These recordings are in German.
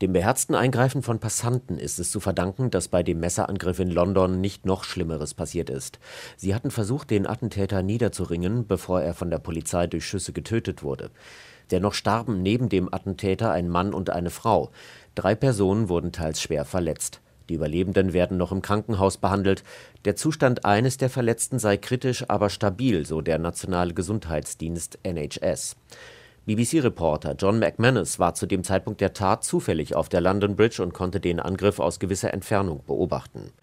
Dem beherzten Eingreifen von Passanten ist es zu verdanken, dass bei dem Messerangriff in London nicht noch Schlimmeres passiert ist. Sie hatten versucht, den Attentäter niederzuringen, bevor er von der Polizei durch Schüsse getötet wurde. Dennoch starben neben dem Attentäter ein Mann und eine Frau. 3 Personen wurden teils schwer verletzt. Die Überlebenden werden noch im Krankenhaus behandelt. Der Zustand eines der Verletzten sei kritisch, aber stabil, so der nationale Gesundheitsdienst NHS. BBC-Reporter John McManus war zu dem Zeitpunkt der Tat zufällig auf der London Bridge und konnte den Angriff aus gewisser Entfernung beobachten.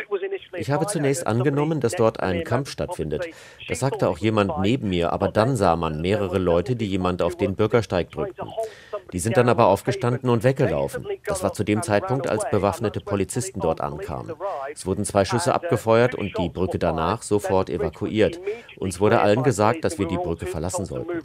Ich habe zunächst angenommen, dass dort ein Kampf stattfindet. Das sagte auch jemand neben mir, aber dann sah man mehrere Leute, die jemand auf den Bürgersteig drückten. Die sind dann aber aufgestanden und weggelaufen. Das war zu dem Zeitpunkt, als bewaffnete Polizisten dort ankamen. Es wurden 2 Schüsse abgefeuert und die Brücke danach sofort evakuiert. Uns wurde allen gesagt, dass wir die Brücke verlassen sollten.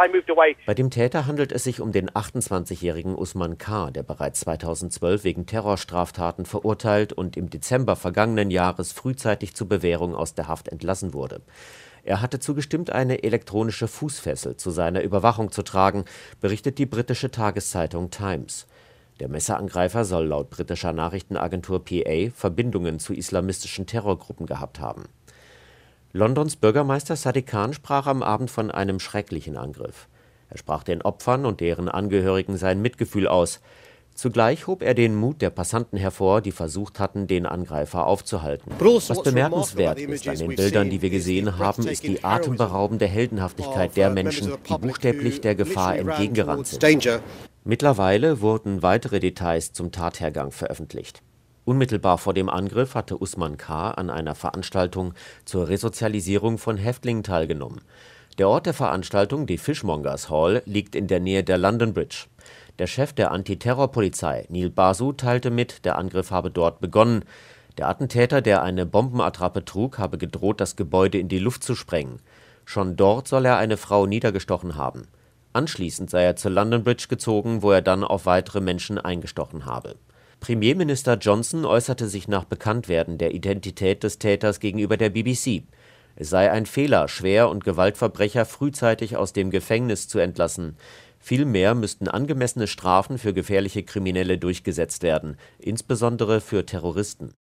Bei dem Täter handelt es sich um den 28-jährigen Usman K., der bereits 2012 wegen Terrorstraftaten verurteilt und im Dezember vergangenen Jahres frühzeitig zur Bewährung aus der Haft entlassen wurde. Er hatte zugestimmt, eine elektronische Fußfessel zu seiner Überwachung zu tragen, berichtet die britische Tageszeitung Times. Der Messerangreifer soll laut britischer Nachrichtenagentur PA Verbindungen zu islamistischen Terrorgruppen gehabt haben. Londons Bürgermeister Sadiq Khan sprach am Abend von einem schrecklichen Angriff. Er sprach den Opfern und deren Angehörigen sein Mitgefühl aus. Zugleich hob er den Mut der Passanten hervor, die versucht hatten, den Angreifer aufzuhalten. Was bemerkenswert ist an den Bildern, die wir gesehen haben, ist die atemberaubende Heldenhaftigkeit der Menschen, die buchstäblich der Gefahr entgegengerannt sind. Mittlerweile wurden weitere Details zum Tathergang veröffentlicht. Unmittelbar vor dem Angriff hatte Usman K. an einer Veranstaltung zur Resozialisierung von Häftlingen teilgenommen. Der Ort der Veranstaltung, die Fishmongers Hall, liegt in der Nähe der London Bridge. Der Chef der Antiterrorpolizei, Neil Basu, teilte mit, der Angriff habe dort begonnen. Der Attentäter, der eine Bombenattrappe trug, habe gedroht, das Gebäude in die Luft zu sprengen. Schon dort soll er eine Frau niedergestochen haben. Anschließend sei er zur London Bridge gezogen, wo er dann auf weitere Menschen eingestochen habe. Premierminister Johnson äußerte sich nach Bekanntwerden der Identität des Täters gegenüber der BBC. Es sei ein Fehler, Schwer- und Gewaltverbrecher frühzeitig aus dem Gefängnis zu entlassen. Vielmehr müssten angemessene Strafen für gefährliche Kriminelle durchgesetzt werden, insbesondere für Terroristen.